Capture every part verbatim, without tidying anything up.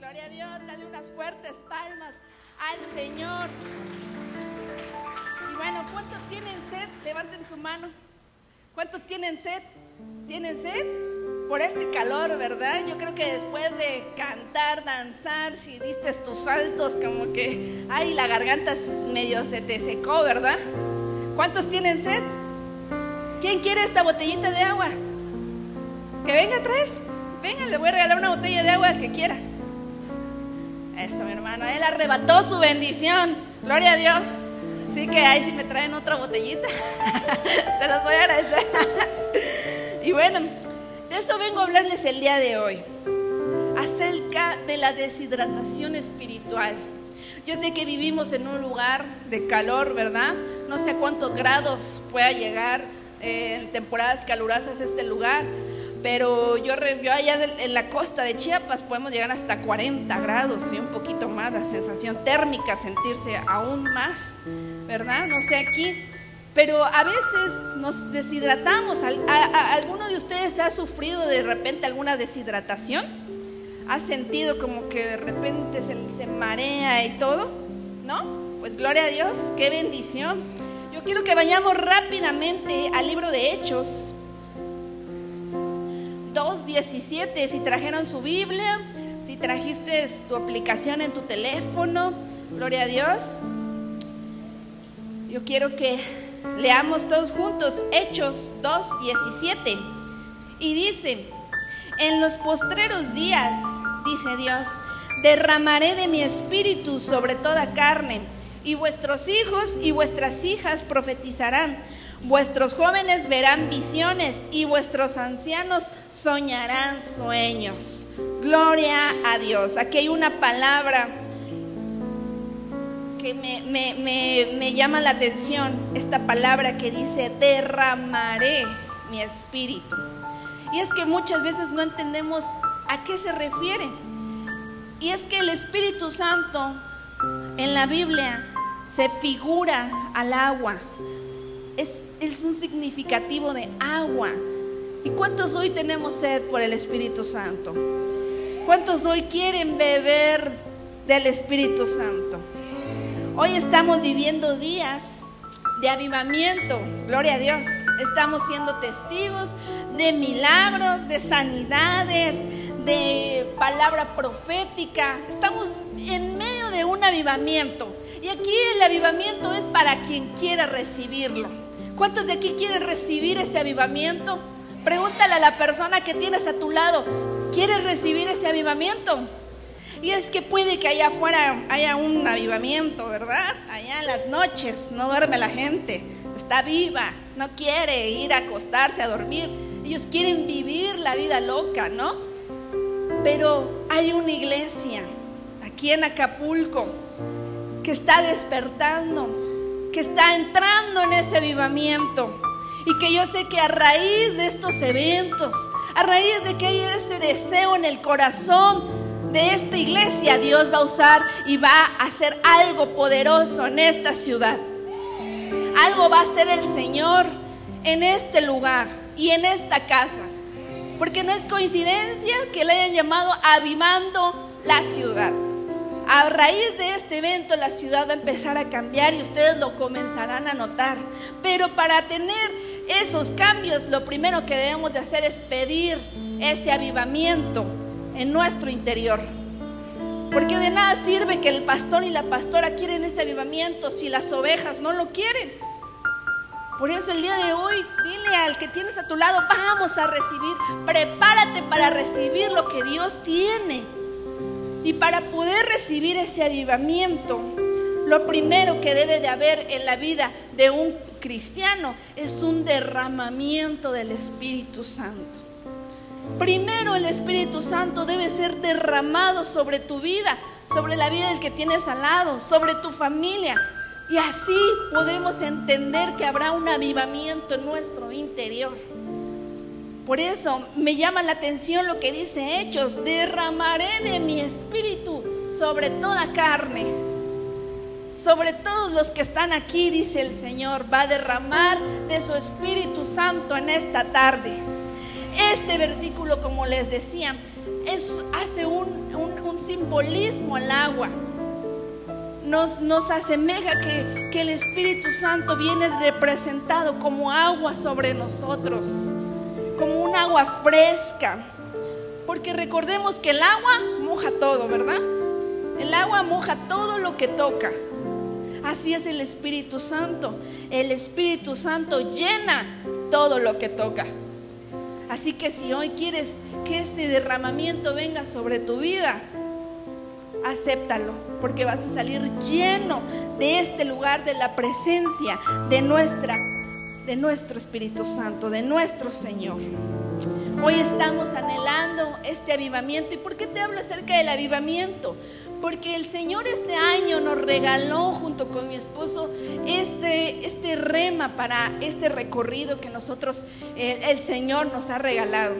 Gloria a Dios, dale unas fuertes palmas al Señor. Y bueno, ¿cuántos tienen sed? Levanten su mano. ¿Cuántos tienen sed? ¿Tienen sed? Por este calor, ¿verdad? Yo creo que después de cantar, danzar, si diste tus saltos, como que, ay, la garganta medio se te secó, ¿verdad? ¿Cuántos tienen sed? ¿Quién quiere esta botellita de agua? Que venga a traer. Venga, le voy a regalar una botella de agua al que quiera. Eso, mi hermano, él arrebató su bendición. Gloria a Dios. Así que ahí si me traen otra botellita, se los voy a agradecer. Y bueno, de eso vengo a hablarles el día de hoy, acerca de la deshidratación espiritual. Yo sé que vivimos en un lugar de calor, ¿verdad? No sé a cuántos grados pueda llegar eh, en temporadas calurosas este lugar, pero yo, yo allá en la costa de Chiapas podemos llegar hasta cuarenta grados y un poquito más, la sensación térmica, sentirse aún más, ¿verdad? No sé aquí, pero a veces nos deshidratamos. ¿A, a, ¿Alguno de ustedes ha sufrido de repente alguna deshidratación? ¿Ha sentido como que de repente se, se marea y todo? ¿No? Pues gloria a Dios, qué bendición. Yo quiero que vayamos rápidamente al libro de Hechos dos diecisiete, si trajeron su Biblia, si trajiste tu aplicación en tu teléfono, gloria a Dios. Yo quiero que leamos todos juntos Hechos dos diecisiete. Y dice: en los postreros días, dice Dios, derramaré de mi espíritu sobre toda carne, y vuestros hijos y vuestras hijas profetizarán. Vuestros jóvenes verán visiones y vuestros ancianos soñarán sueños. Gloria a Dios. Aquí hay una palabra que me, me, me, me llama la atención. Esta palabra que dice: derramaré mi espíritu. Y es que muchas veces no entendemos a qué se refiere. Y es que el Espíritu Santo en la Biblia se figura al agua. Es Es un significativo de agua. ¿Y cuántos hoy tenemos sed por el Espíritu Santo? ¿Cuántos hoy quieren beber del Espíritu Santo? Hoy estamos viviendo días de avivamiento, gloria a Dios. Estamos siendo testigos de milagros, de sanidades, de palabra profética. Estamos en medio de un avivamiento. Y aquí el avivamiento es para quien quiera recibirlo. ¿Cuántos de aquí quieren recibir ese avivamiento? Pregúntale a la persona que tienes a tu lado: ¿quieres recibir ese avivamiento? Y es que puede que allá afuera haya un avivamiento, ¿verdad? Allá en las noches no duerme la gente, está viva, no quiere ir a acostarse a dormir. Ellos quieren vivir la vida loca, ¿no? Pero hay una iglesia aquí en Acapulco que está despertando, que está entrando en ese avivamiento, y que yo sé que a raíz de estos eventos, a raíz de que hay ese deseo en el corazón de esta iglesia, Dios va a usar y va a hacer algo poderoso en esta ciudad. Algo va a hacer el Señor en este lugar y en esta casa, porque no es coincidencia que le hayan llamado Avivando la Ciudad. A raíz de este evento la ciudad va a empezar a cambiar y ustedes lo comenzarán a notar. Pero para tener esos cambios, lo primero que debemos de hacer es pedir ese avivamiento en nuestro interior. Porque de nada sirve que el pastor y la pastora quieren ese avivamiento si las ovejas no lo quieren. Por eso el día de hoy, dile al que tienes a tu lado: vamos a recibir, prepárate para recibir lo que Dios tiene. Y para poder recibir ese avivamiento, lo primero que debe de haber en la vida de un cristiano es un derramamiento del Espíritu Santo. Primero, el Espíritu Santo debe ser derramado sobre tu vida, sobre la vida del que tienes al lado, sobre tu familia. Y así podremos entender que habrá un avivamiento en nuestro interior. Por eso me llama la atención lo que dice Hechos: derramaré de mi espíritu sobre toda carne. Sobre todos los que están aquí, dice el Señor, va a derramar de su Espíritu Santo en esta tarde. Este versículo, como les decía, es, hace un, un, un simbolismo al agua. Nos, nos asemeja que, que el Espíritu Santo viene representado como agua sobre nosotros, como un agua fresca. Porque recordemos que el agua moja todo, ¿verdad? El agua moja todo lo que toca. Así es el Espíritu Santo. El Espíritu Santo llena todo lo que toca. Así que si hoy quieres que ese derramamiento venga sobre tu vida, acéptalo, porque vas a salir lleno de este lugar, de la presencia de nuestra, de nuestro Espíritu Santo, de nuestro Señor. Hoy estamos anhelando este avivamiento. ¿Y por qué te hablo acerca del avivamiento? Porque el Señor este año nos regaló junto con mi esposo este, este rema para este recorrido que nosotros, el, el Señor nos ha regalado.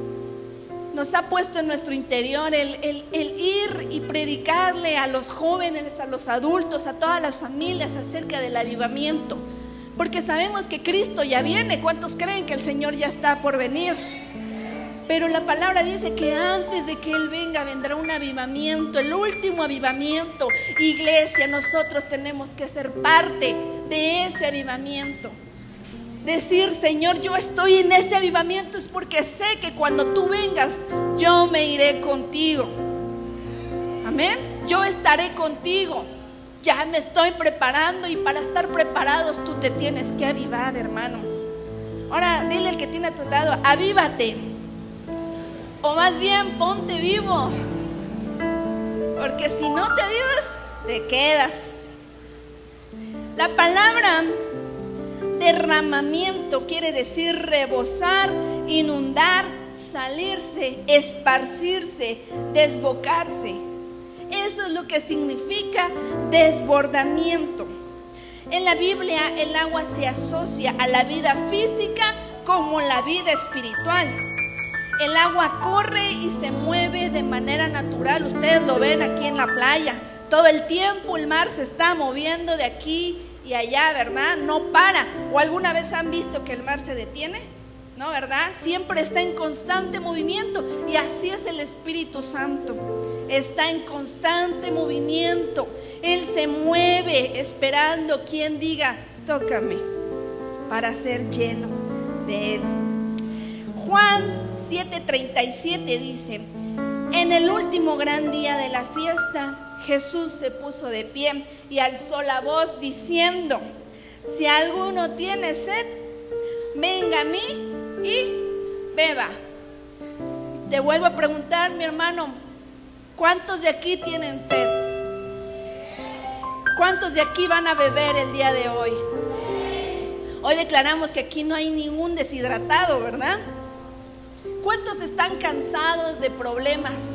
Nos ha puesto en nuestro interior el, el, el ir y predicarle a los jóvenes, a los adultos, a todas las familias acerca del avivamiento. Porque sabemos que Cristo ya viene. ¿Cuántos creen que el Señor ya está por venir? Pero la palabra dice que antes de que Él venga vendrá un avivamiento, el último avivamiento. Iglesia, nosotros tenemos que ser parte de ese avivamiento. Decir, Señor, yo estoy en ese avivamiento es porque sé que cuando tú vengas, yo me iré contigo. Amén. Yo estaré contigo. Ya me estoy preparando, y para estar preparados tú te tienes que avivar, hermano. Ahora dile al que tiene a tu lado, avívate. O más bien, ponte vivo. Porque si no te avivas, te quedas. La palabra derramamiento quiere decir rebosar, inundar, salirse, esparcirse, desbocarse. Eso es lo que significa desbordamiento. En la Biblia el agua se asocia a la vida física como la vida espiritual. El agua corre y se mueve de manera natural. Ustedes lo ven aquí en la playa. Todo el tiempo el mar se está moviendo de aquí y allá, ¿verdad? No para. ¿O alguna vez han visto que el mar se detiene? No, ¿verdad? Siempre está en constante movimiento. Y así es el Espíritu Santo. Está en constante movimiento. Él se mueve esperando quien diga, tócame, para ser lleno de Él. Juan siete treinta y siete dice, en el último gran día de la fiesta, Jesús se puso de pie y alzó la voz diciendo, si alguno tiene sed, venga a mí y beba. Te vuelvo a preguntar, mi hermano, ¿cuántos de aquí tienen sed? ¿Cuántos de aquí van a beber el día de hoy? Hoy declaramos que aquí no hay ningún deshidratado, ¿verdad? ¿Cuántos están cansados de problemas?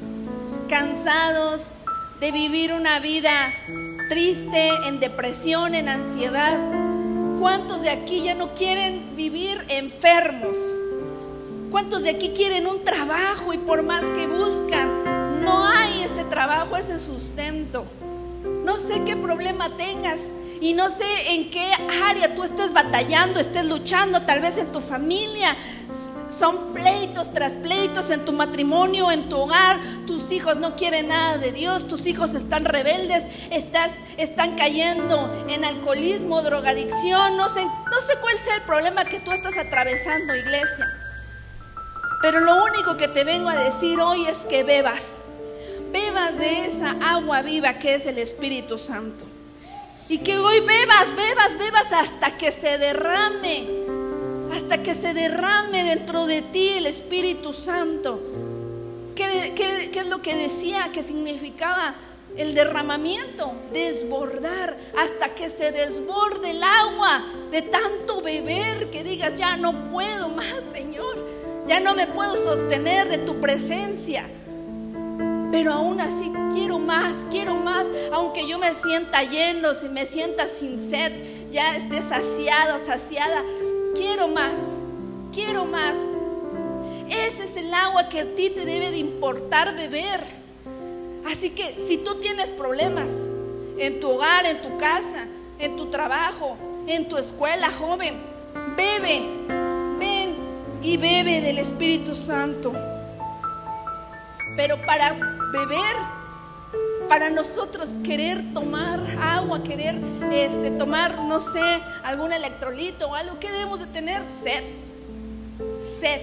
Cansados de vivir una vida triste, en depresión, en ansiedad. ¿Cuántos de aquí ya no quieren vivir enfermos? ¿Cuántos de aquí quieren un trabajo y por más que buscan, no hay ese trabajo, ese sustento? No sé qué problema tengas y no sé en qué área tú estés batallando, estés luchando, tal vez en tu familia. Son pleitos tras pleitos en tu matrimonio, en tu hogar. Tus hijos no quieren nada de Dios, tus hijos están rebeldes, estás, están cayendo en alcoholismo, drogadicción. No sé, no sé cuál sea el problema que tú estás atravesando, iglesia. Pero lo único que te vengo a decir hoy es que bebas. Bebas de esa agua viva que es el Espíritu Santo. Y que hoy bebas, bebas, bebas hasta que se derrame. Hasta que se derrame dentro de ti el Espíritu Santo. ¿Qué, qué, qué es lo que decía que significaba el derramamiento? Desbordar, hasta que se desborde el agua de tanto beber, que digas, ya no puedo más, Señor, ya no me puedo sostener de tu presencia. Pero aún así quiero más, quiero más. Aunque yo me sienta lleno, si me sienta sin sed, ya esté saciado, saciada, quiero más, quiero más. Ese es el agua que a ti te debe de importar beber. Así que si tú tienes problemas en tu hogar, en tu casa, en tu trabajo, en tu escuela, joven, bebe, ven y bebe del Espíritu Santo. pero para beber, para nosotros querer tomar agua, querer este, tomar, no sé, algún electrolito o algo, ¿qué debemos de tener? Sed, sed.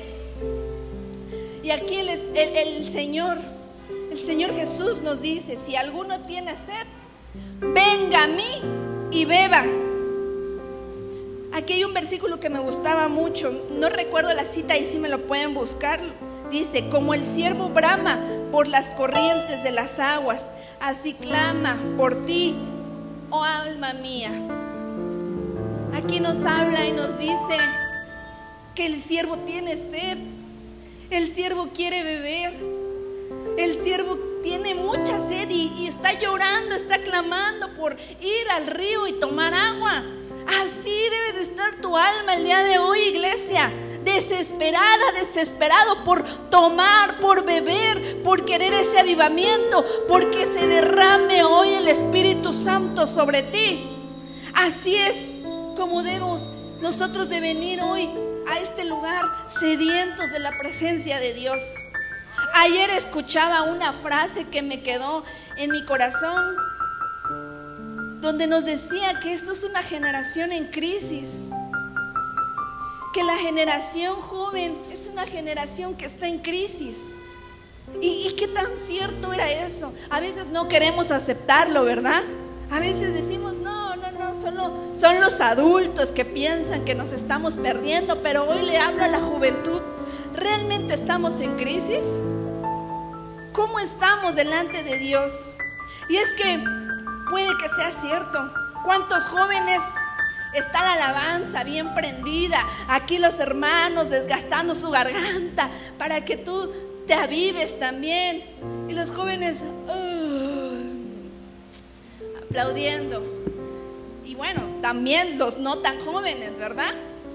Y aquí el, el, el Señor, el Señor Jesús nos dice, si alguno tiene sed, venga a mí y beba. Aquí hay un versículo que me gustaba mucho, no recuerdo la cita y si me lo pueden buscar. Dice, como el ciervo brama por las corrientes de las aguas, así clama por ti, oh alma mía. Aquí nos habla y nos dice que el siervo tiene sed, el siervo quiere beber, el siervo tiene mucha sed y, y está llorando, está clamando por ir al río y tomar agua. Así debe de estar tu alma el día de hoy, iglesia. Desesperada, desesperado por tomar, por beber, por querer ese avivamiento, porque se derrame hoy el Espíritu Santo sobre ti. Así es como debemos nosotros de venir hoy a este lugar sedientos de la presencia de Dios. Ayer escuchaba una frase que me quedó en mi corazón, donde nos decía que esto es una generación en crisis, que la generación joven es una generación que está en crisis. ¿Y, y qué tan cierto era eso? A veces no queremos aceptarlo, ¿verdad? A veces decimos, no, no, no, solo son los adultos que piensan que nos estamos perdiendo, pero hoy le hablo a la juventud. ¿Realmente estamos en crisis? ¿Cómo estamos delante de Dios? Y es que puede que sea cierto. ¿Cuántos jóvenes está la alabanza bien prendida? Aquí los hermanos desgastando su garganta para que tú te avives también. Y los jóvenes uh, aplaudiendo. Y bueno, también los no tan jóvenes, ¿verdad?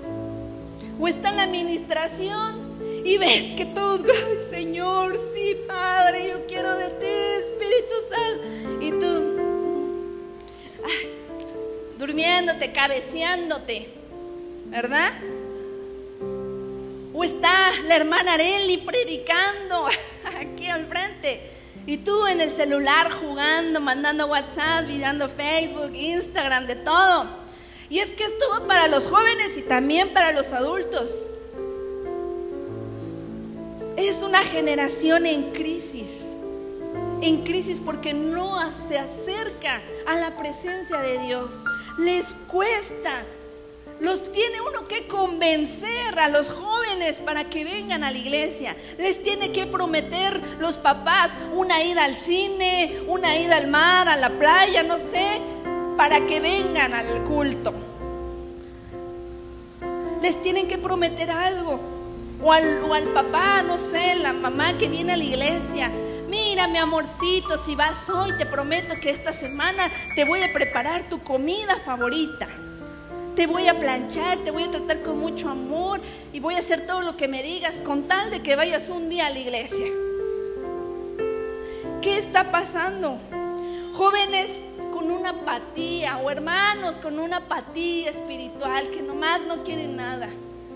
O está la administración y ves que todos, ay, Señor, sí, Padre, yo quiero de ti, Espíritu Santo. Y tú ay, durmiéndote, cabeceándote, ¿verdad? O está la hermana Areli predicando aquí al frente y tú en el celular jugando, mandando WhatsApp, mirando Facebook, Instagram, de todo. Y es que esto va para los jóvenes y también para los adultos. Es una generación en crisis. En crisis porque no se acerca a la presencia de Dios. Les cuesta. Los tiene uno que convencer a los jóvenes para que vengan a la iglesia. Les tiene que prometer los papás una ida al cine, una ida al mar, a la playa, no sé, para que vengan al culto. Les tienen que prometer algo. O al, o al papá, no sé, la mamá que viene a la iglesia. Mira, mi amorcito, si vas hoy, te prometo que esta semana te voy a preparar tu comida favorita. Te voy a planchar, te voy a tratar con mucho amor y voy a hacer todo lo que me digas con tal de que vayas un día a la iglesia. ¿Qué está pasando? Jóvenes con una apatía o hermanos con una apatía espiritual que nomás no quieren nada.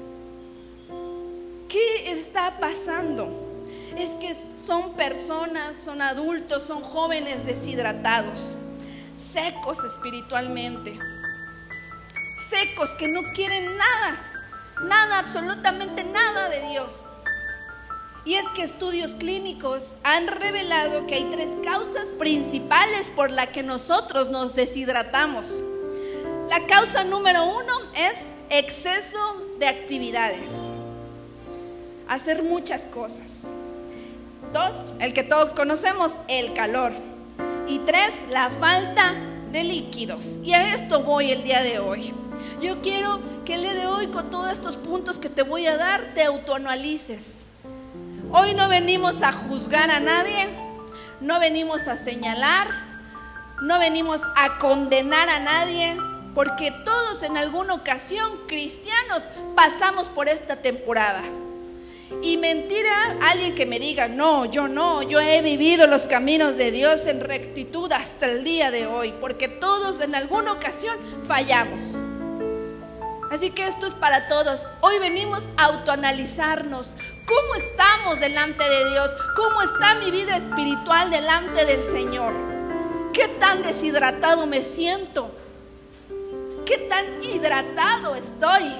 ¿Qué está pasando? Es que son personas, son adultos, son jóvenes deshidratados, secos espiritualmente, secos que no quieren nada, nada, absolutamente nada de Dios. Y es que estudios clínicos han revelado que hay tres causas principales por las que nosotros nos deshidratamos. La causa número uno es exceso de actividades, hacer muchas cosas. Dos, el que todos conocemos, el calor. Y tres, la falta de líquidos. Y a esto voy el día de hoy. Yo quiero que el día de hoy, con todos estos puntos que te voy a dar, te autoanalices. Hoy no venimos a juzgar a nadie, no venimos a señalar, no venimos a condenar a nadie, porque todos en alguna ocasión, cristianos, pasamos por esta temporada. Y mentira, alguien que me diga, no, yo no, yo he vivido los caminos de Dios en rectitud hasta el día de hoy, porque todos en alguna ocasión fallamos. Así que esto es para todos. Hoy venimos a autoanalizarnos. ¿Cómo estamos delante de Dios? ¿Cómo está mi vida espiritual delante del Señor? ¿Qué tan deshidratado me siento? ¿Qué tan hidratado estoy?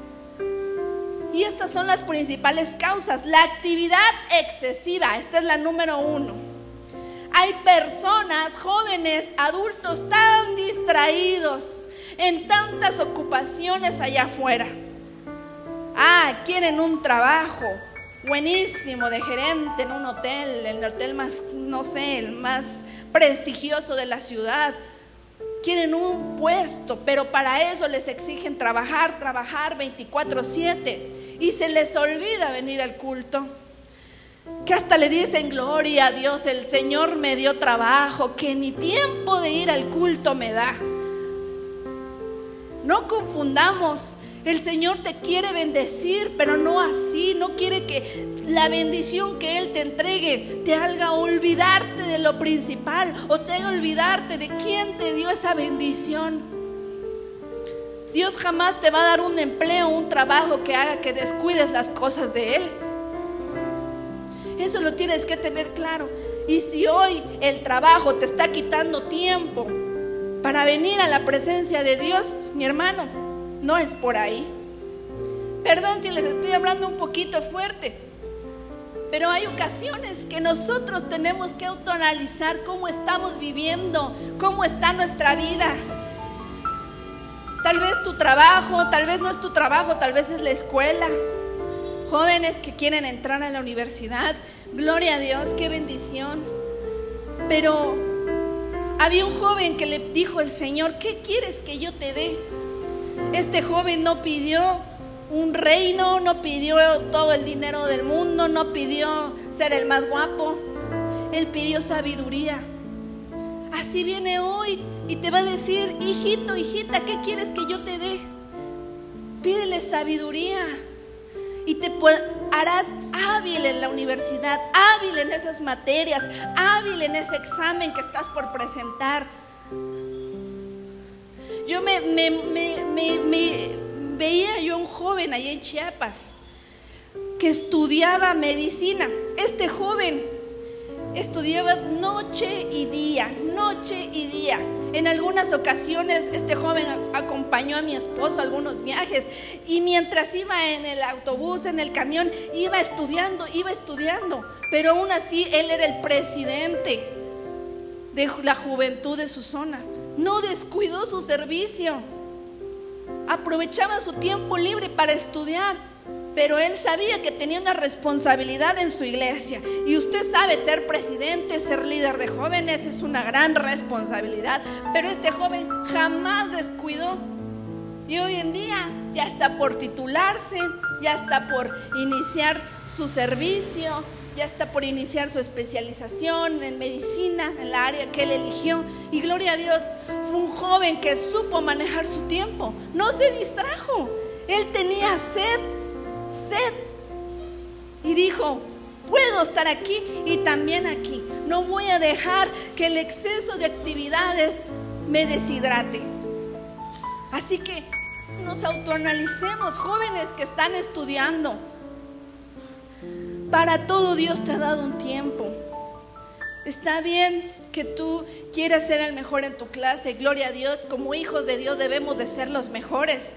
Y estas son las principales causas. La actividad excesiva, esta es la número uno. Hay personas, jóvenes, adultos tan distraídos en tantas ocupaciones allá afuera. Ah, quieren un trabajo buenísimo de gerente en un hotel, el hotel más, no sé, el más prestigioso de la ciudad. Quieren un puesto, pero para eso les exigen trabajar, trabajar veinticuatro siete y se les olvida venir al culto. Que hasta le dicen: gloria a Dios, el Señor me dio trabajo, que ni tiempo de ir al culto me da. No confundamos. El Señor te quiere bendecir, pero no así. No quiere que la bendición que Él te entregue te haga olvidarte de lo principal, o te haga olvidarte de quién te dio esa bendición. Dios jamás te va a dar un empleo, un trabajo que haga que descuides las cosas de Él. Eso lo tienes que tener claro. Y si hoy el trabajo te está quitando tiempo para venir a la presencia de Dios, mi hermano, no es por ahí. Perdón si les estoy hablando un poquito fuerte, pero hay ocasiones que nosotros tenemos que autoanalizar cómo estamos viviendo, cómo está nuestra vida. Tal vez tu trabajo, tal vez no es tu trabajo, tal vez es la escuela. Jóvenes que quieren entrar a la universidad, gloria a Dios, qué bendición. Pero había un joven que le dijo el Señor: ¿qué quieres que yo te dé? Este joven no pidió un reino, no pidió todo el dinero del mundo, no pidió ser el más guapo. Él pidió sabiduría. Así viene hoy y te va a decir: hijito, hijita, ¿qué quieres que yo te dé? Pídele sabiduría y te harás hábil en la universidad, hábil en esas materias, hábil en ese examen que estás por presentar. Yo me, me, me, me, me veía yo un joven allá en Chiapas que estudiaba medicina. Este joven estudiaba noche y día, noche y día. En algunas ocasiones este joven acompañó a mi esposo a algunos viajes, y mientras iba en el autobús, en el camión, iba estudiando, iba estudiando. Pero aún así él era el presidente de la juventud de su zona. No descuidó su servicio, aprovechaba su tiempo libre para estudiar, pero él sabía que tenía una responsabilidad en su iglesia. Y usted sabe, ser presidente, ser líder de jóvenes es una gran responsabilidad, pero este joven jamás descuidó. Y hoy en día ya está por titularse, ya está por iniciar su servicio, ya está por iniciar su especialización en medicina, en la área que él eligió. Y gloria a Dios, fue un joven que supo manejar su tiempo, no se distrajo. Él tenía sed, sed, y dijo: puedo estar aquí y también aquí. No voy a dejar que el exceso de actividades me deshidrate. Así que nos autoanalicemos, jóvenes que están estudiando. Para todo Dios te ha dado un tiempo. Está bien que tú quieras ser el mejor en tu clase, gloria a Dios. Como hijos de Dios debemos de ser los mejores.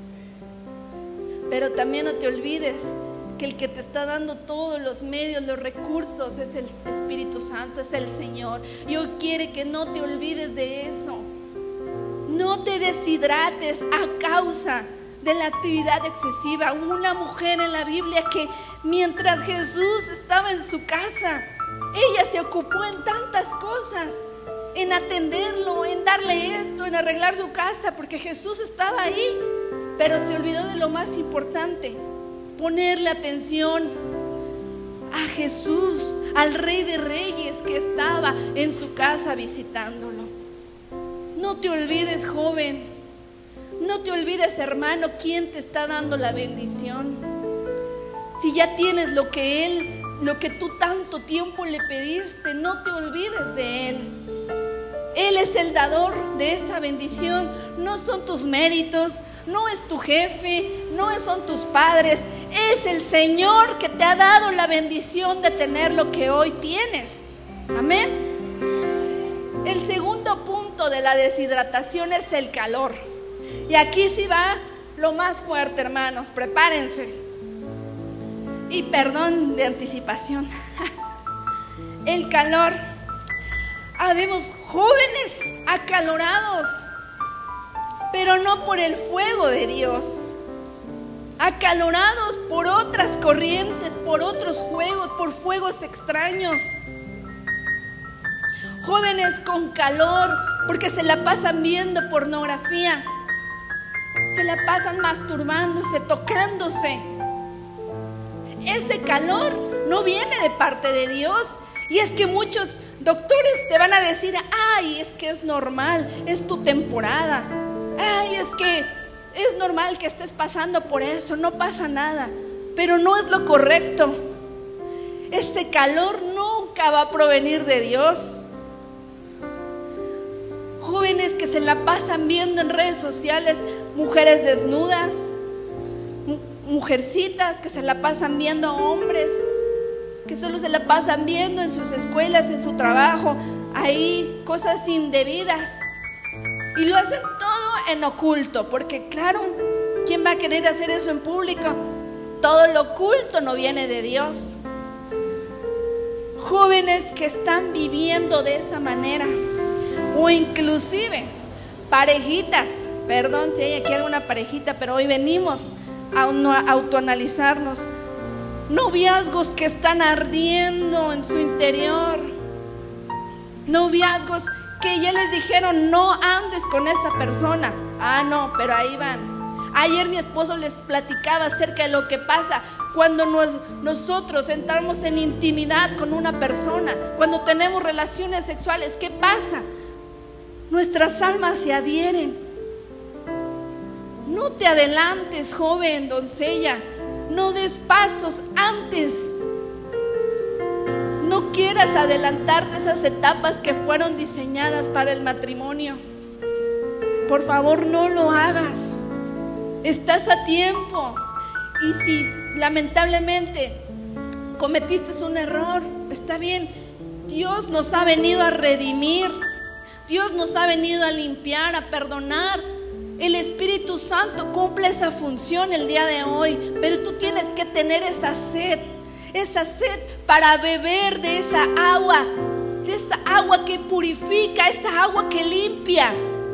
Pero también no te olvides que el que te está dando todos los medios, los recursos, es el Espíritu Santo, es el Señor. Y hoy quiere que no te olvides de eso. No te deshidrates a causa de la actividad excesiva. Hubo una mujer en la Biblia que mientras Jesús estaba en su casa, ella se ocupó en tantas cosas, en atenderlo, en darle esto, en arreglar su casa, porque Jesús estaba ahí, pero se olvidó de lo más importante: ponerle atención a Jesús, al Rey de Reyes que estaba en su casa visitándolo. No te olvides, joven. No te olvides, hermano, quién te está dando la bendición. Si ya tienes lo que Él, lo que tú tanto tiempo le pediste, no te olvides de Él. Él es el dador de esa bendición. No son tus méritos, no es tu jefe, no son tus padres. Es el Señor que te ha dado la bendición de tener lo que hoy tienes. Amén. El segundo punto de la deshidratación es el calor. Y aquí sí va lo más fuerte, hermanos. Prepárense. Y perdón de anticipación. El calor. Habemos jóvenes acalorados, pero no por el fuego de Dios. Acalorados por otras corrientes, por otros fuegos, por fuegos extraños. Jóvenes con calor porque se la pasan viendo pornografía, se la pasan masturbándose, tocándose. Ese calor no viene de parte de Dios. Y es que muchos doctores te van a decir: ay, es que es normal, es tu temporada. Ay, es que es normal que estés pasando por eso, no pasa nada. Pero no es lo correcto. Ese calor nunca va a provenir de Dios. Jóvenes que se la pasan viendo en redes sociales mujeres desnudas, mujercitas que se la pasan viendo hombres, que solo se la pasan viendo en sus escuelas, en su trabajo, ahí cosas indebidas. Y lo hacen todo en oculto, porque claro, ¿quién va a querer hacer eso en público? Todo lo oculto no viene de Dios. Jóvenes que están viviendo de esa manera, o inclusive parejitas, perdón si hay aquí alguna parejita, pero hoy venimos a autoanalizarnos. Noviazgos que están ardiendo en su interior. Noviazgos que ya les dijeron: no andes con esa persona. Ah, no, pero ahí van. Ayer mi esposo les platicaba acerca de lo que pasa cuando nos, nosotros entramos en intimidad con una persona, cuando tenemos relaciones sexuales. ¿Qué pasa? Nuestras almas se adhieren. No te adelantes, joven, doncella. No des pasos antes. No quieras adelantarte esas etapas que fueron diseñadas para el matrimonio. Por favor, no lo hagas. Estás a tiempo. Y si lamentablemente cometiste un error, está bien. Dios nos ha venido a redimir. Dios nos ha venido a limpiar, a perdonar. El Espíritu Santo cumple esa función el día de hoy, pero tú tienes que tener esa sed, esa sed para beber de esa agua, de esa agua que purifica, esa agua que limpia.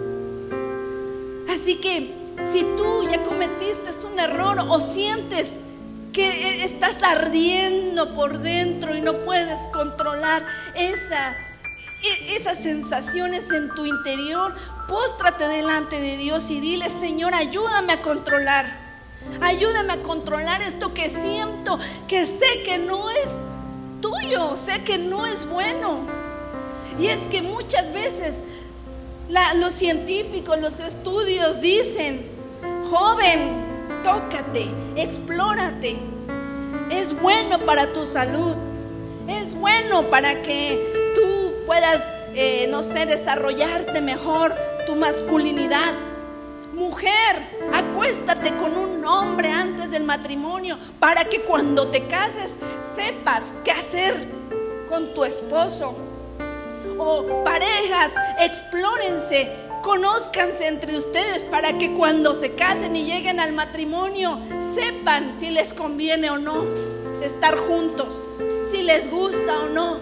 Así que si tú ya cometiste un error o sientes que estás ardiendo por dentro y no puedes controlar esa, esas sensaciones en tu interior, póstrate delante de Dios y dile: Señor, ayúdame a controlar. Ayúdame a controlar esto que siento, que sé que no es tuyo, sé que no es bueno. Y es que muchas veces la, los científicos, los estudios dicen: joven, tócate, explórate. Es bueno para tu salud. Es bueno para que tú puedas, eh, no sé, desarrollarte mejor tu masculinidad. Mujer, acuéstate con un hombre antes del matrimonio para que cuando te cases sepas qué hacer con tu esposo. O parejas, explórense, conózcanse entre ustedes para que cuando se casen y lleguen al matrimonio sepan si les conviene o no estar juntos, si les gusta o no.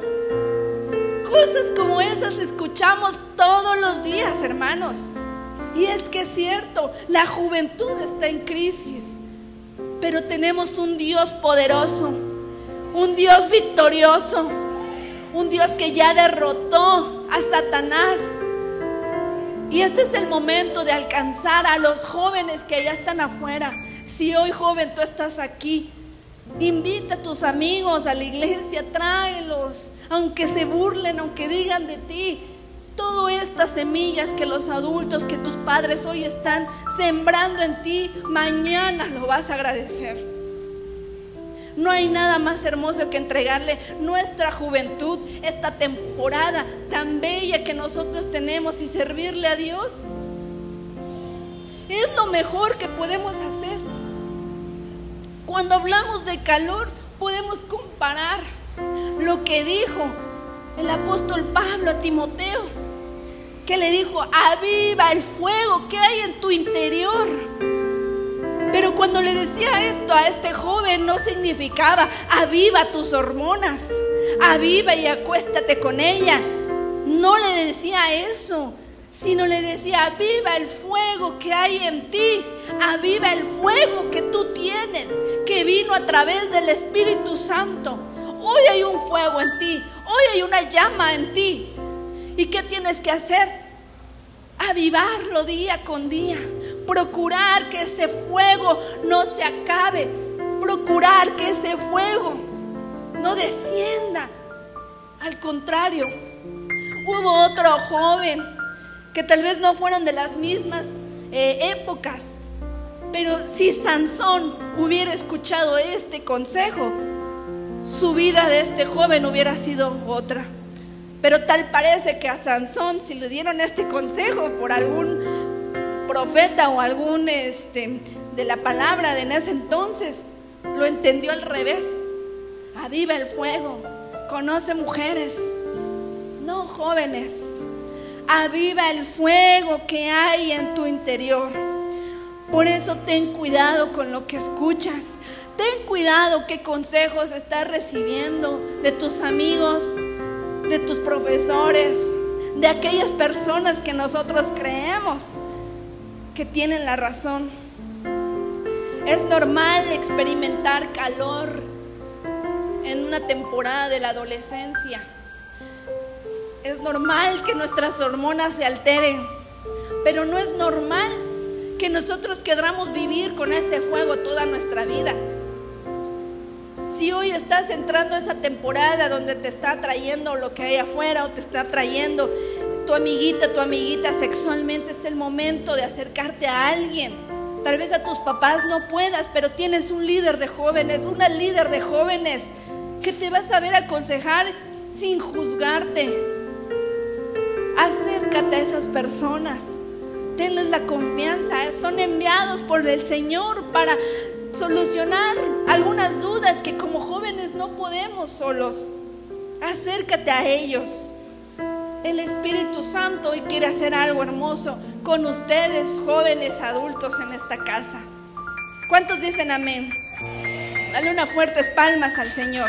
Cosas como esas escuchamos todos los días, hermanos. Y es que es cierto, la juventud está en crisis, pero tenemos un Dios poderoso, un Dios victorioso, un Dios que ya derrotó a Satanás. Y este es el momento de alcanzar a los jóvenes que ya están afuera. Si hoy, joven, tú estás aquí, invita a tus amigos a la iglesia, tráelos, aunque se burlen, aunque digan de ti. Todas estas semillas que los adultos, que tus padres hoy están sembrando en ti, mañana lo vas a agradecer. No hay nada más hermoso que entregarle nuestra juventud, esta temporada tan bella que nosotros tenemos, y servirle a Dios. Es lo mejor que podemos hacer. Cuando hablamos de calor, podemos comparar lo que dijo el apóstol Pablo a Timoteo, que le dijo: aviva el fuego que hay en tu interior. Pero cuando le decía esto a este joven, no significaba aviva tus hormonas, aviva y acuéstate con ella. No le decía eso, sino le decía: aviva el fuego que hay en ti, aviva el fuego que tú tienes, que vino a través del Espíritu Santo. Hoy hay un fuego en ti, hoy hay una llama en ti. ¿Y qué tienes que hacer? Avivarlo día con día, procurar que ese fuego no se acabe, procurar que ese fuego no descienda. Al contrario, hubo otro joven que tal vez no fueron de las mismas eh, épocas, pero si Sansón hubiera escuchado este consejo, su vida de este joven hubiera sido otra. Pero tal parece que a Sansón, si le dieron este consejo por algún profeta o algún este, de la palabra de en ese entonces, lo entendió al revés. Aviva el fuego, conoce mujeres, no jóvenes. Aviva el fuego que hay en tu interior. Por eso ten cuidado con lo que escuchas. Ten cuidado qué consejos estás recibiendo de tus amigos, de tus profesores, de aquellas personas que nosotros creemos que tienen la razón. Es normal experimentar calor en una temporada de la adolescencia. Es normal que nuestras hormonas se alteren, pero no es normal que nosotros queramos vivir con ese fuego toda nuestra vida. Si hoy estás entrando a esa temporada donde te está atrayendo lo que hay afuera, o te está atrayendo tu amiguita, tu amiguita sexualmente, es el momento de acercarte a alguien. Tal vez a tus papás no puedas, pero tienes un líder de jóvenes, una líder de jóvenes que te va a saber aconsejar sin juzgarte. Acércate a esas personas, tenles la confianza, son enviados por el Señor para solucionar algunas dudas que como jóvenes no podemos solos. Acércate a ellos. El Espíritu Santo hoy quiere hacer algo hermoso con ustedes, jóvenes adultos en esta casa. ¿Cuántos dicen amén? Dale unas fuertes palmas al Señor.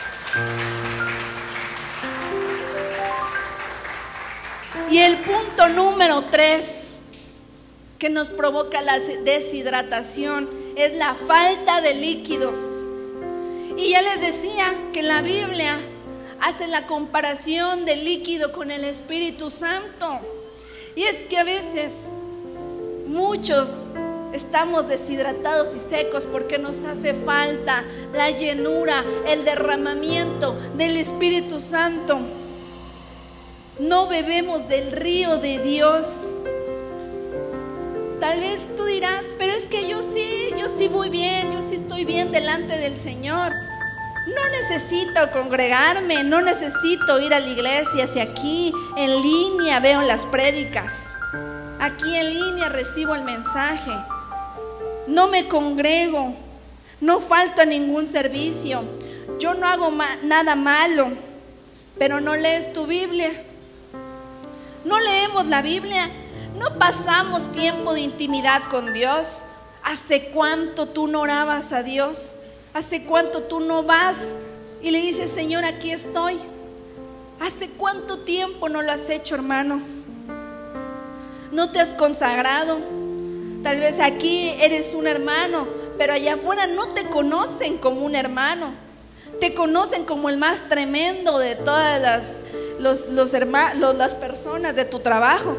Y el punto número tres que nos provoca la deshidratación es la falta de líquidos. Y ya les decía que la Biblia hace la comparación del líquido con el Espíritu Santo. Y es que a veces muchos estamos deshidratados y secos porque nos hace falta la llenura, el derramamiento del Espíritu Santo. No bebemos del río de Dios. Tal vez tú dirás, pero es que yo sí, yo sí voy bien, yo sí estoy bien delante del Señor. No necesito congregarme, no necesito ir a la iglesia, si aquí en línea veo las prédicas, aquí en línea recibo el mensaje, no me congrego, no falto a ningún servicio, yo no hago ma- nada malo, pero no lees tu Biblia, no leemos la Biblia. No pasamos tiempo de intimidad con Dios. ¿Hace cuánto tú no orabas a Dios? ¿Hace cuánto tú no vas y le dices, Señor, aquí estoy? ¿Hace cuánto tiempo no lo has hecho, hermano? ¿No te has consagrado? Tal vez aquí eres un hermano, pero allá afuera no te conocen como un hermano. Te conocen como el más tremendo de todas las, los, los herma- los, las personas de tu trabajo.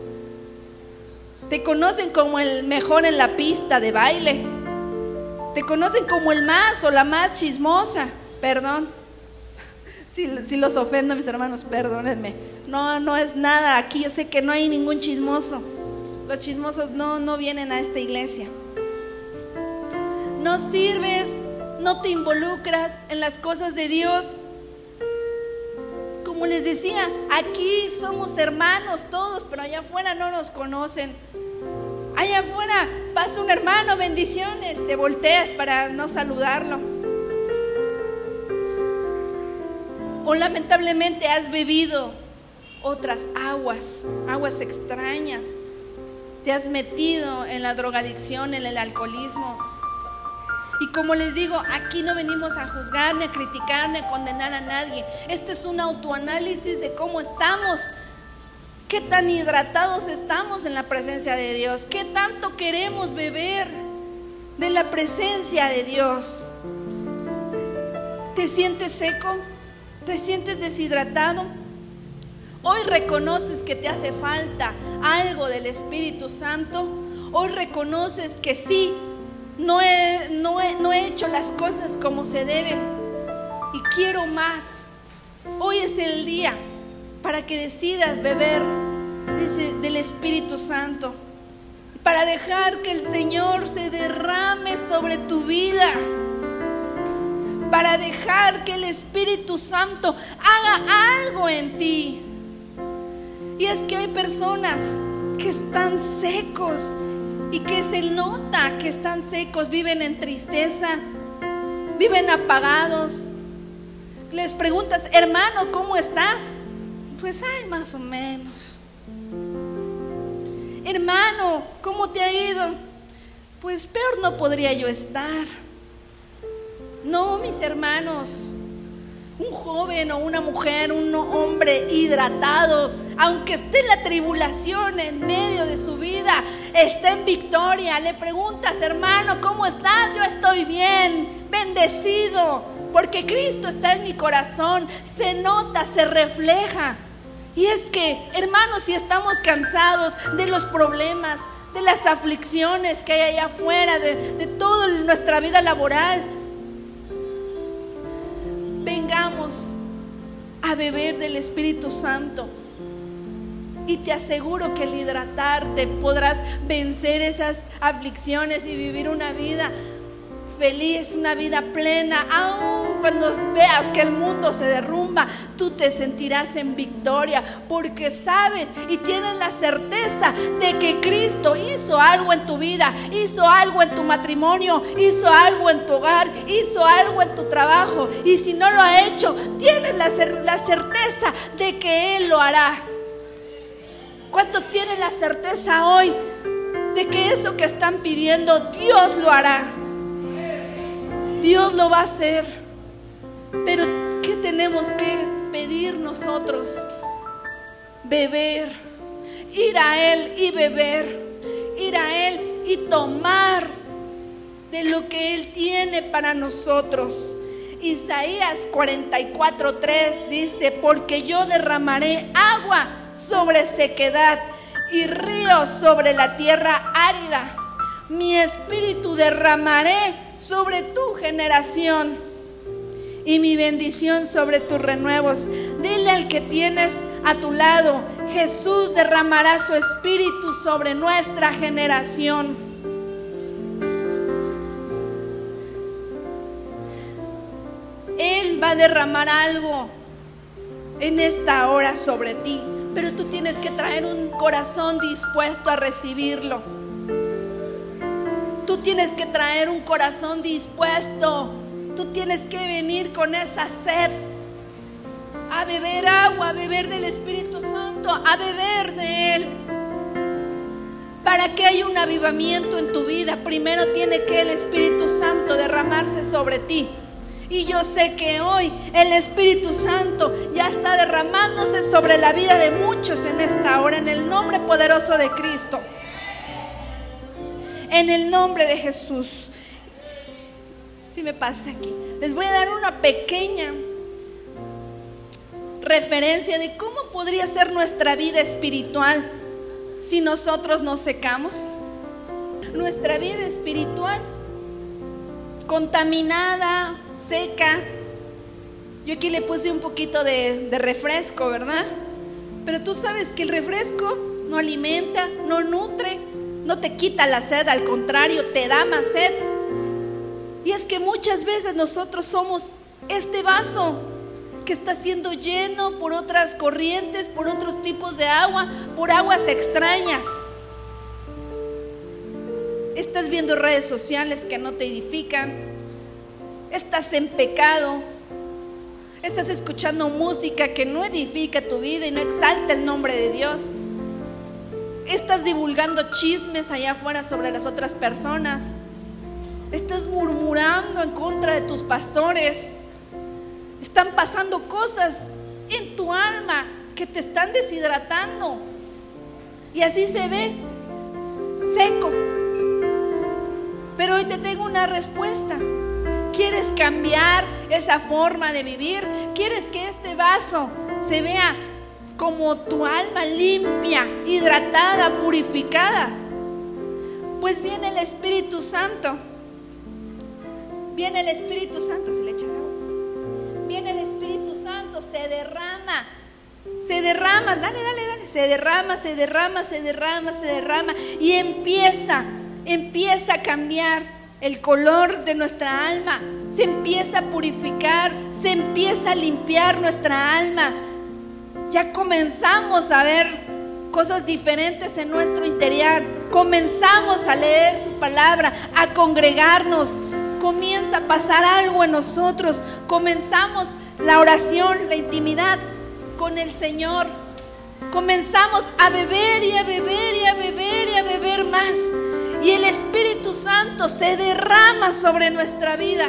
Te conocen como el mejor en la pista de baile. Te conocen como el más o la más chismosa. Perdón. Si, si los ofendo a mis hermanos, perdónenme. No, no es nada. Aquí yo sé que no hay ningún chismoso. Los chismosos no, no vienen a esta iglesia. No sirves, no te involucras en las cosas de Dios. Como les decía, aquí somos hermanos todos, pero allá afuera no nos conocen. Hay allá afuera pasa un hermano, bendiciones, te volteas para no saludarlo. O lamentablemente has bebido otras aguas, aguas extrañas. Te has metido en la drogadicción, en el alcoholismo. Y como les digo, aquí no venimos a juzgar, ni a criticar, ni a condenar a nadie. Este es un autoanálisis de cómo estamos. ¿Qué tan hidratados estamos en la presencia de Dios? ¿Qué tanto queremos beber de la presencia de Dios? ¿Te sientes seco? ¿Te sientes deshidratado? Hoy reconoces que te hace falta algo del Espíritu Santo. Hoy reconoces que sí, no he, no he, no he hecho las cosas como se deben y quiero más. Hoy es el día para que decidas beber del Espíritu Santo, para dejar que el Señor se derrame sobre tu vida, para dejar que el Espíritu Santo haga algo en ti. Y es que hay personas que están secos y que se nota que están secos, viven en tristeza, viven apagados. Les preguntas, hermano, ¿cómo estás? Pues ay, más o menos. Hermano, ¿cómo te ha ido? Pues peor no podría yo estar. No, mis hermanos, un joven o una mujer, un hombre hidratado, aunque esté en la tribulación en medio de su vida, está en victoria. Le preguntas, hermano, ¿cómo estás? Yo estoy bien, bendecido, porque Cristo está en mi corazón. Se nota, se refleja. Y es que, hermanos, si estamos cansados de los problemas, de las aflicciones que hay allá afuera, de, de toda nuestra vida laboral, vengamos a beber del Espíritu Santo. Y te aseguro que al hidratarte podrás vencer esas aflicciones y vivir una vida feliz, una vida plena. Aun cuando veas que el mundo se derrumba, tú te sentirás en victoria, porque sabes y tienes la certeza de que Cristo hizo algo en tu vida, hizo algo en tu matrimonio, hizo algo en tu hogar, hizo algo en tu trabajo. Y si no lo ha hecho, tienes la, cer- la certeza de que Él lo hará. ¿Cuántos tienen la certeza hoy de que eso que están pidiendo, Dios lo hará? Dios lo va a hacer. Pero ¿qué tenemos que pedir nosotros? Beber, ir a Él y beber, ir a Él y tomar de lo que Él tiene para nosotros. Isaías cuarenta y cuatro tres dice: porque yo derramaré agua sobre sequedad y ríos sobre la tierra árida. Mi espíritu derramaré sobre tu generación y mi bendición sobre tus renuevos. Dile al que tienes a tu lado: Jesús derramará su espíritu sobre nuestra generación. Él va a derramar algo en esta hora sobre ti, pero tú tienes que traer un corazón dispuesto a recibirlo. Tú tienes que traer un corazón dispuesto. Tú tienes que venir con esa sed a beber agua, a beber del Espíritu Santo, a beber de Él. Para que haya un avivamiento en tu vida, primero tiene que el Espíritu Santo derramarse sobre ti. Y yo sé que hoy el Espíritu Santo ya está derramándose sobre la vida de muchos en esta hora, en el nombre poderoso de Cristo. En el nombre de Jesús. Si me pasa aquí, les voy a dar una pequeña referencia de cómo podría ser nuestra vida espiritual si nosotros nos secamos. Nuestra vida espiritual contaminada, seca. Yo aquí le puse un poquito de, de refresco, ¿verdad? Pero tú sabes que el refresco no alimenta, no nutre, no te quita la sed, al contrario, te da más sed. Y es que muchas veces nosotros somos este vaso que está siendo lleno por otras corrientes, por otros tipos de agua, por aguas extrañas. Estás viendo redes sociales que no te edifican. Estás en pecado. Estás escuchando música que no edifica tu vida y no exalta el nombre de Dios. Estás divulgando chismes allá afuera sobre las otras personas. Estás murmurando en contra de tus pastores. Están pasando cosas en tu alma que te están deshidratando. Y así se ve, seco. Pero hoy te tengo una respuesta. ¿Quieres cambiar esa forma de vivir? ¿Quieres que este vaso se vea como tu alma limpia, hidratada, purificada? Pues viene el Espíritu Santo. Viene el Espíritu Santo, se le echa agua. Viene el Espíritu Santo, se derrama. Se derrama, dale, dale, dale. Se derrama, se derrama, se derrama, se derrama. Y empieza, empieza a cambiar el color de nuestra alma. Se empieza a purificar, se empieza a limpiar nuestra alma. Ya comenzamos a ver cosas diferentes en nuestro interior. Comenzamos a leer su palabra, a congregarnos. Comienza a pasar algo en nosotros. Comenzamos la oración, la intimidad con el Señor. Comenzamos a beber y a beber y a beber y a beber más. Y el Espíritu Santo se derrama sobre nuestra vida.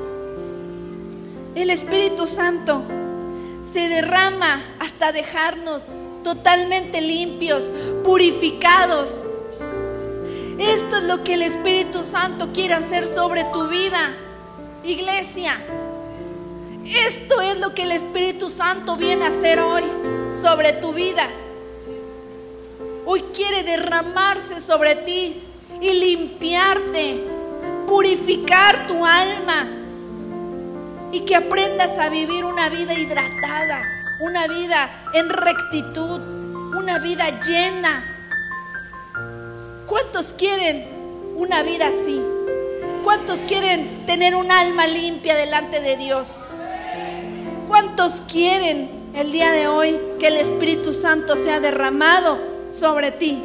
El Espíritu Santo se derrama hasta dejarnos totalmente limpios, purificados. Esto es lo que el Espíritu Santo quiere hacer sobre tu vida, iglesia. Esto es lo que el Espíritu Santo viene a hacer hoy sobre tu vida. Hoy quiere derramarse sobre ti y limpiarte, purificar tu alma y que aprendas a vivir una vida hidratada, una vida en rectitud, una vida llena. ¿Cuántos quieren una vida así? ¿Cuántos quieren tener un alma limpia delante de Dios? ¿Cuántos quieren el día de hoy que el Espíritu Santo sea derramado sobre ti?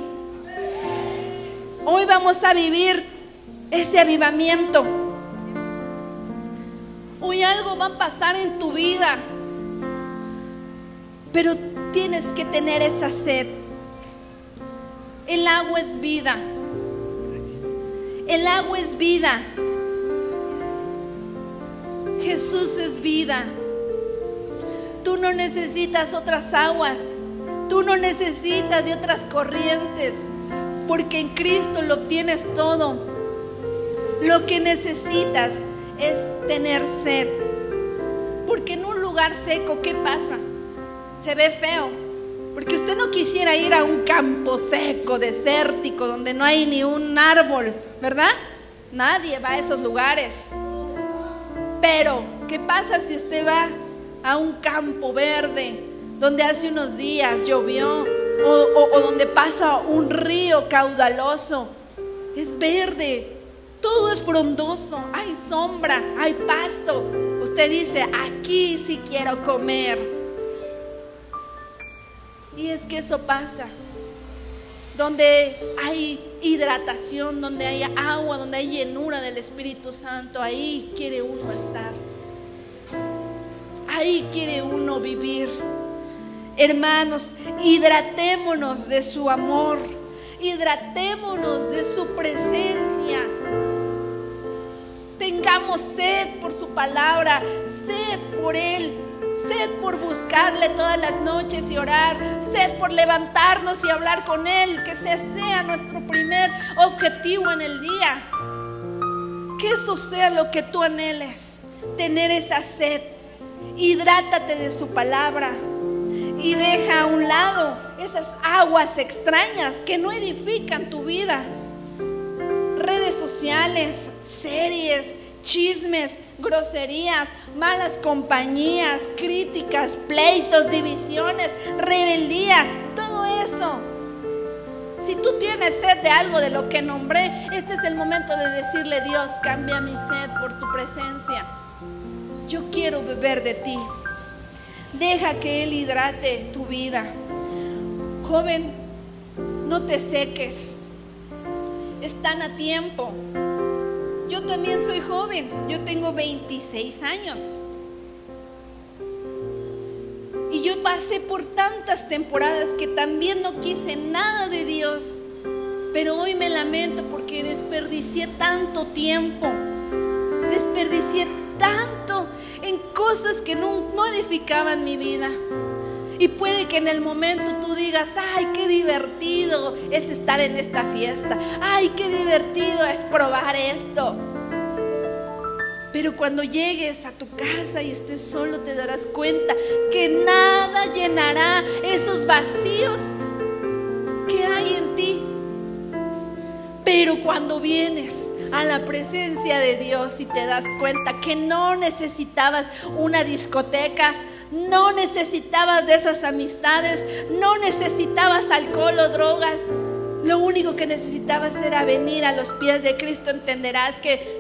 Hoy vamos a vivir ese avivamiento. Hoy algo va a pasar en tu vida, pero tienes que tener esa sed. El agua es vida. El agua es vida. Jesús es vida. Tú no necesitas otras aguas. Tú no necesitas de otras corrientes, porque en Cristo lo obtienes todo. Lo que necesitas es tener sed. Porque en un lugar seco, ¿qué pasa? Se ve feo. Porque usted no quisiera ir a un campo seco, desértico, donde no hay ni un árbol, ¿verdad? Nadie va a esos lugares. Pero, ¿qué pasa si usted va a un campo verde, donde hace unos días llovió, o, o, o donde pasa un río caudaloso? Es verde, todo es frondoso, hay sombra, hay pasto. Usted dice, aquí sí quiero comer. Y es que eso pasa. Donde hay hidratación, donde hay agua, donde hay llenura del Espíritu Santo, ahí quiere uno estar. Ahí quiere uno vivir. Hermanos, hidratémonos de su amor. Hidratémonos de su presencia. Tengamos sed por su palabra, sed por Él. Sed por buscarle todas las noches y orar. Sed por levantarnos y hablar con Él. Que ese sea nuestro primer objetivo en el día. Que eso sea lo que tú anheles. Tener esa sed. Hidrátate de su palabra. Y deja a un lado esas aguas extrañas que no edifican tu vida. Redes sociales, series, chismes, groserías, malas compañías, críticas, pleitos, divisiones, rebeldía, todo eso. Si tú tienes sed de algo de lo que nombré, este es el momento de decirle: Dios, cambia mi sed por tu presencia. Yo quiero beber de ti. Deja que Él hidrate tu vida. Joven, no te seques. están a tiempo. Yo también soy joven, yo tengo veintiséis años. Y yo pasé por tantas temporadas que también no quise nada de Dios. Pero hoy me lamento porque desperdicié tanto tiempo. Desperdicié tanto en cosas que no, no edificaban mi vida. Y puede que en el momento tú digas: ay, qué divertido es estar en esta fiesta. Ay, qué divertido es probar esto. Pero cuando llegues a tu casa y estés solo, te darás cuenta que nada llenará esos vacíos que hay en ti. Pero cuando vienes a la presencia de Dios y te das cuenta que no necesitabas una discoteca, no necesitabas de esas amistades, no necesitabas alcohol o drogas, lo único que necesitabas era venir a los pies de Cristo, entenderás que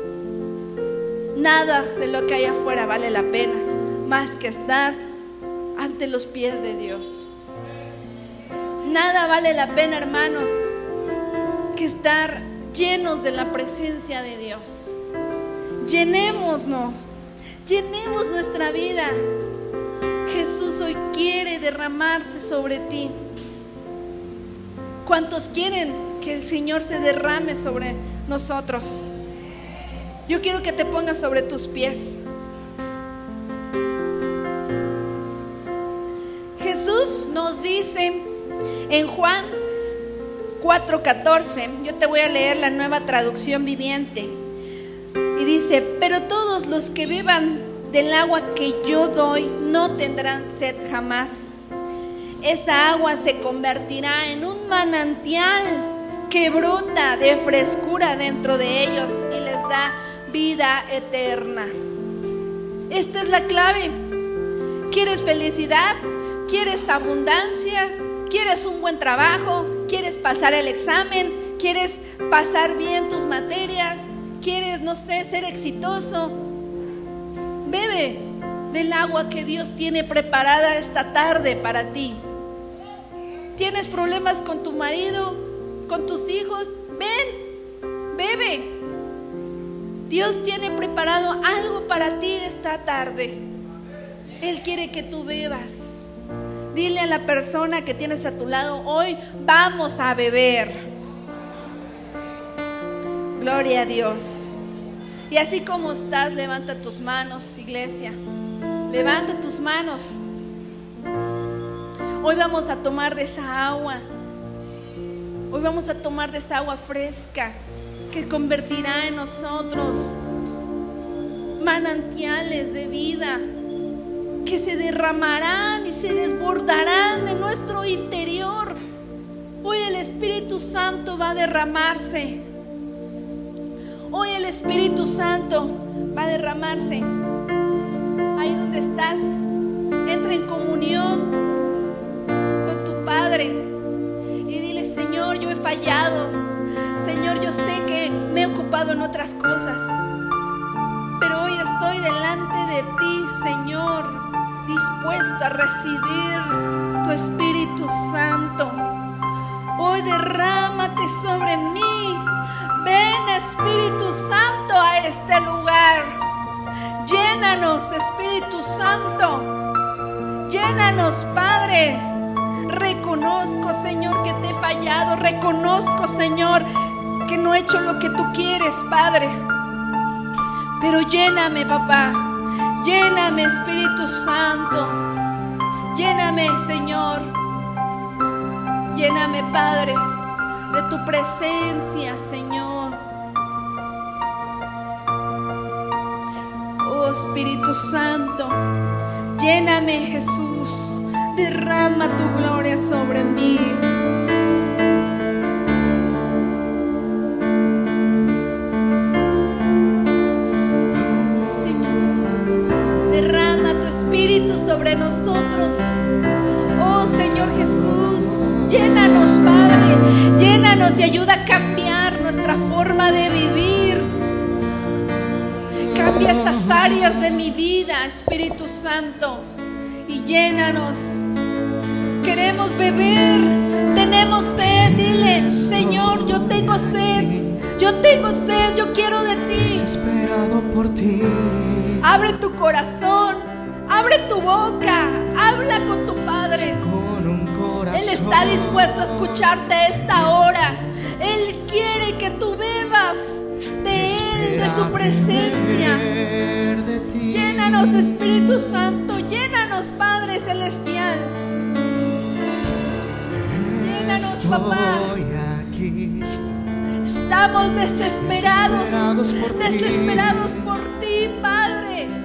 nada de lo que hay afuera vale la pena más que estar ante los pies de Dios. Nada vale la pena, hermanos, que estar llenos de la presencia de Dios. Llenémonos, llenemos nuestra vida. Jesús hoy quiere derramarse sobre ti. ¿Cuántos quieren que el Señor se derrame sobre nosotros? Yo quiero que te pongas sobre tus pies. Jesús nos dice en Juan cuatro catorce, yo te voy a leer la Nueva Traducción Viviente, y dice: pero todos los que beban del agua que yo doy no tendrán sed jamás. Esa agua se convertirá en un manantial que brota de frescura dentro de ellos y les da vida eterna. Esta es la clave. ¿Quieres felicidad? ¿Quieres abundancia? ¿Quieres un buen trabajo? ¿Quieres pasar el examen? ¿Quieres pasar bien tus materias? ¿Quieres, no sé, ser exitoso? Bebe del agua que Dios tiene preparada esta tarde para ti. ¿Tienes problemas con tu marido, con tus hijos? Ven, bebe. Dios tiene preparado algo para ti esta tarde. Él quiere que tú bebas. Dile a la persona que tienes a tu lado: hoy vamos a beber. Gloria a Dios. Y así como estás, levanta tus manos, iglesia. Levanta tus manos. Hoy vamos a tomar de esa agua. Hoy vamos a tomar de esa agua fresca que convertirá en nosotros manantiales de vida, que se derramarán y se desbordarán de nuestro interior. Hoy el Espíritu Santo va a derramarse. Hoy el Espíritu Santo va a derramarse. Ahí donde estás, entra en comunión con tu Padre y dile: Señor, yo he fallado. Señor, yo sé que me he ocupado en otras cosas, pero hoy estoy delante de ti, Señor, dispuesto a recibir tu Espíritu Santo. Hoy derrámate sobre mí. Ven, Espíritu Santo, a este lugar. Llénanos, Espíritu Santo. Llénanos, Padre. Reconozco, Señor, que te he fallado. Reconozco, Señor, que no he hecho lo que tú quieres, Padre. Pero lléname, papá. Lléname, Espíritu Santo. Lléname, Señor. Lléname, Padre, de tu presencia, Señor. Oh, Espíritu Santo, lléname, Jesús. Derrama tu gloria sobre mí. Señor, derrama tu Espíritu sobre nosotros. Oh, Señor Jesús, llénanos, Padre. Llénanos y ayuda a cambiar nuestra forma de vivir. Cambia esas áreas de mi vida, Espíritu Santo, y llénanos. Queremos beber Tenemos sed, dile, Señor, yo tengo sed. Yo tengo sed, yo quiero de ti. Desesperado por ti. Abre tu corazón, abre tu boca, habla con tu Padre. Con un corazón. Él está dispuesto a escucharte a esta hora. Él quiere que tú bebas de Él, de su presencia. De ti. Llénanos, Espíritu Santo, llénanos, Padre Celestial. Llénanos, papá. Estoy aquí. Estamos desesperados, Desesperados por ti. desesperados por ti, Padre.